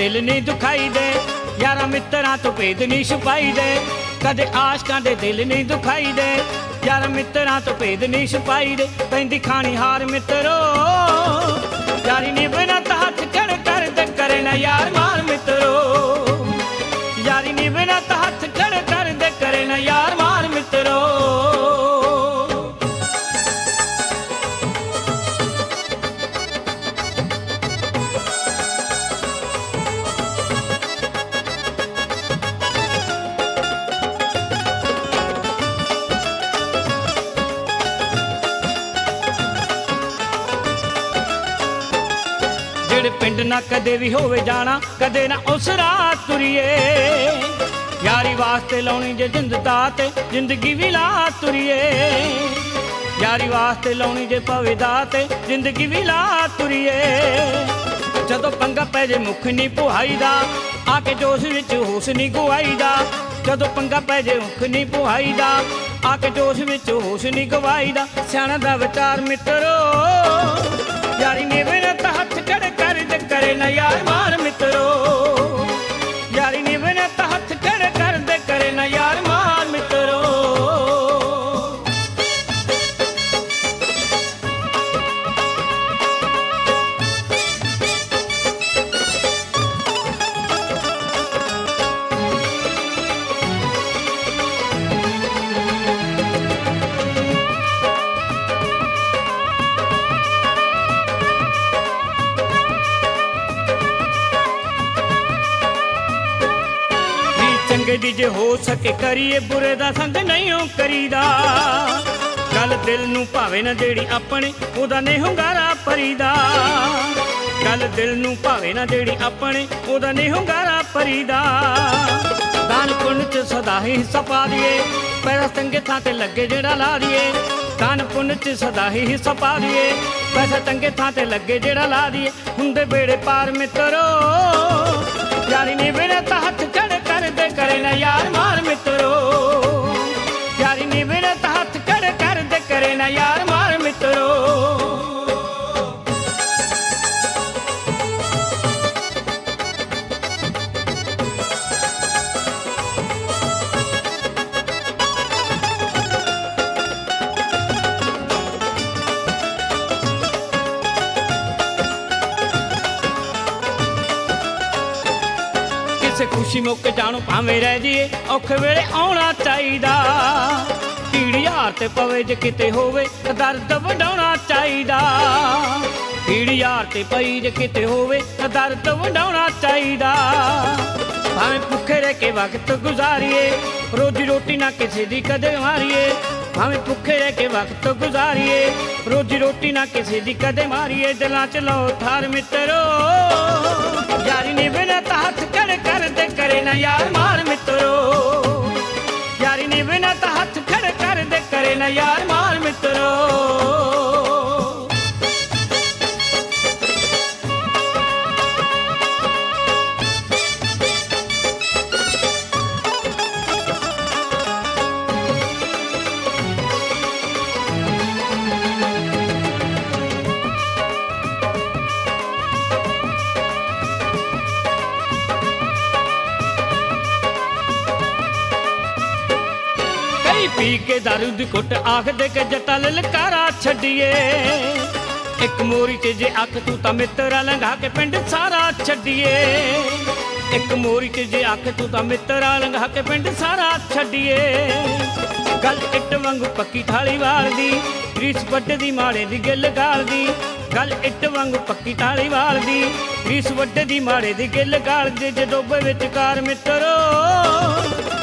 ਦਿਲ ਨਹੀਂ ਦੁਖਾਈ ਦੇ, ਯਾਰਾਂ ਮਿੱਤਰਾਂ ਤੋਂ ਭੇਦ ਨਹੀਂ ਛੁਪਾਈ ਦੇ। ਕਦੇ ਆਸ਼ਕਾਂ ਦੇ ਦਿਲ ਨਹੀਂ ਦੁਖਾਈ ਦੇ, ਯਾਰਾਂ ਮਿੱਤਰਾਂ ਤੋਂ ਭੇਦ ਨਹੀਂ ਛੁਪਾਈ ਦੇ। ਪੈਂਦੀ ਖਾਣੀ ਹਾਰ ਮਿੱਤਰੋ, ਯਾਰੀ ਨਿਭਣਾ ਤਾਂ ਹੱਥ ਖੜ ਕਰਦੇ ਕਰੇ ਨਾ ਯਾਰ ਮਾਰ ਮਿੱਤਰੋ। ਯਾਰੀ ਨਿਭਣਾ ਤਾਂ ਹੱਥ ਖੜ ਕਰਦੇ ਕਰੇ ਨਾ ਯਾਰ ਮਾਰ ਮਿੱਤਰੋ। ਜਿਹੜੇ ਪਿੰਡ ਨਾ ਕਦੇ ਵੀ ਹੋਵੇ ਜਾਣਾ, ਕਦੇ ਨਾ ਉਸ ਰਾਹ ਤੁਰੀਏ। ਯਾਰੀ ਵਾਸਤੇ ਲਾਉਣੀ ਜੇ ਜਿੰਦ ਦਾ ਤੇ ਜ਼ਿੰਦਗੀ ਵੀ ਲਾ ਤੁਰੀਏ। ਯਾਰੀ ਵਾਸਤੇ ਲਾਉਣੀ ਜੇ ਪਵੇ ਦਾ ਤੇ ਜ਼ਿੰਦਗੀ ਵੀ ਲਾ ਤੁਰੀਏ। ਜਦੋਂ ਪੰਗਾ ਪੈ ਜੇ ਮੁੱਖ ਨਹੀਂ ਪੁਹਾਈਦਾ, ਆ ਕੇ ਜੋਸ਼ ਵਿੱਚ ਹੋਸ਼ ਨਹੀਂ ਗਵਾਈਦਾ। ਜਦੋਂ ਪੰਗਾ ਪੈ ਜੇ ਮੁੱਖ ਨਹੀਂ ਪੁਹਾਈਦਾ, ਆ ਕੇ ਜੋਸ਼ ਵਿੱਚ ਹੋਸ਼ ਨਹੀਂ ਗਵਾਈਦਾ। ਸਿਆਣਾ ਦਾ ਵਿਚਾਰ ਮਿੱਤਰੋ, ਯਾਰੀ ਨਿਭਣਾ ਤਾਂ ਹੱਥ ਖੜ ਕਰਦੇ ਕਰੇ ਨਾ ਯਾਰ ਮਾਰ ਮਿੱਤਰੋ। ਯਾਰੀ ਨਿਭਣਾ ਤਾਂ ਹੱਥ ਖੜ ਕਰਦੇ ਕਰੇ ਨਾ ਯਾਰ ਮਾਰ ਮਿੱਤਰੋ। ਚੰਗੇ ਦੀ ਜੇ ਹੋ ਸਕੇ ਕਰੀਏ, ਬੁਰੇ ਦਾ ਸੰਗ ਨਹੀਂ ਓ ਕਰੀਦਾ। ਗੱਲ ਦਿਲ ਨੂੰ ਭਾਵੇਂ ਨਾ ਜਿਹੜੀ ਆਪਣੇ, ਉਹਦਾ ਨਹੀਂ ਹੁੰਗਾਰਾ ਭਰੀਦਾ। ਗੱਲ ਦਿਲ ਨੂੰ ਭਾਵੇਂ ਨਾ ਜਿਹੜੀ ਆਪਣੇ, ਉਹਦਾ ਨਹੀਂ ਹੁੰਗਾਰਾ ਭਰੀਦਾ। ਦਾਨ ਪੁੰਨ ਚ ਸਦਾ ਹੀ ਹਿੱਸਾ ਪਾ ਦੀਏ, ਪੈਸਾ ਚੰਗੇ ਥਾਂ ਤੇ ਲੱਗੇ ਜਿਹੜਾ ਲਾ ਦੀਏ। ਦਾਨ ਪੁੰਨ ਚ ਸਦਾ ਹੀ ਹਿੱਸਾ ਪਾ ਦੀਏ, ਪੈਸਾ ਚੰਗੇ ਥਾਂ ਤੇ ਲੱਗੇ ਜਿਹੜਾ ਲਾ ਦੀਏ। ਹੁੰਦੇ ਬੇੜੇ ਪਾਰ ਮਿੱਤਰੋ, ਯਾਰੀ ਨਿਭਣਾ ਤਾਂ ਹੱਥ ਖੜ ਕਰਦੇ ਕਰੇ ਨਾ ਯਾਰ ਮਾਰ ਮਿੱਤਰੋ। ਯਾਰੀ ਨਿਭਣਾ ਤਾਂ ਹੱਥ ਖੜ ਕਰਦੇ ਕਰੇ ਨਾ ਯਾਰ ਮਾਰ ਮਿੱਤਰੋ। ਕਿਸੇ ਖੁਸ਼ੀ ਮੌਕੇ ਜਾਣੋ ਭਾਵੇਂ ਰਹਿ ਜੀਏ, ਔਖੇ ਵੇਲੇ ਆਉਣਾ ਚਾਹੀਦਾ। ਭੀੜ ਯਾਰ ਤੇ ਪਵੇ ਜੇ ਕਿਤੇ ਹੋਵੇ, ਦਰਦ ਵੰਡਾਉਣਾ ਚਾਹੀਦਾ। ਭੀੜ ਯਾਰ ਤੇ ਪਈ ਜੇ ਕਿਤੇ ਹੋਵੇ, ਦਰਦ ਵੰਡਾਉਣਾ ਚਾਹੀਦਾ। ਭਾਵੇਂ ਭੁੱਖੇ ਰਹਿ ਕੇ ਵਕਤ ਗੁਜ਼ਾਰੀਏ, ਰੋਜੀ ਰੋਟੀ ਨਾ ਕਿਸੇ ਦੀ ਕਦੇ ਮਾਰੀਏ। ਭਾਵੇਂ ਭੁੱਖੇ ਰਹਿ ਕੇ ਵਕਤ ਗੁਜ਼ਾਰੀਏ, ਰੋਜੀ ਰੋਟੀ ਨਾ ਕਿਸੇ ਦੀ ਕਦੇ ਮਾਰੀਏ। ਦਿਲਾਂ ਚ ਲਓ ਠਾਰ ਮਿੱਤਰੋ, ਯਾਰੀ ਨਿਭਣਾ ਤਾਂ ਹੱਥ ਖੜ ਕਰਦੇ ਕਰੇ ਨਾ ਯਾਰ ਮਾਰ ਮਿੱਤਰੋ। ਯਾਰੀ ਨਿਭਣਾ ਤਾਂ ਹੱਥ ਖੜ ਕਰਦੇ ਕਰੇ ਨਾ ਯਾਰ ਮਾਰ ਮਿੱਤਰੋ। ਪੀ ਕੇ ਦਾਰੂ ਦੀ ਘੁੱਟ ਆਖਦੇ ਕਿ ਜੱਟਾ ਲਲਕਾਰਾ ਛੱਡੀਏ। ਇੱਕ ਮੋਰੀ ਚ ਜੇ ਅੱਖ ਤੂੰ ਤਾਂ ਮਿੱਤਰਾ ਲੰਘਾ ਕੇ ਪਿੰਡ ਸਾਰਾ ਛੱਡੀਏ। ਇੱਕ ਮੋਰੀ ਚ ਜੇ ਅੱਖ ਤੂੰ ਤਾਂ ਮਿੱਤਰਾ ਲੰਘਾ ਕੇ ਪਿੰਡ ਸਾਰਾ ਛੱਡੀਏ। ਗੱਲ ਇੱਟ ਵਾਂਗੂ ਪੱਕੀ ਥਾਲੀ ਵਾਲਦੀ, ਰੀਸ ਵੱਢਦੀ ਮਾੜੇ ਦੀ ਗਿੱਲ ਗਾਲਦੀ। ਗੱਲ ਇੱਟ ਵਾਂਗੂ ਪੱਕੀ ਥਾਲੀ ਵਾਲਦੀ, ਰੀਸ ਵੱਢਦੀ ਮਾੜੇ ਦੀ ਗਿੱਲ ਗਾਲਦੀ। ਜੇ ਡੋਬੇ ਵਿਚਕਾਰ ਮਿੱਤਰੋ,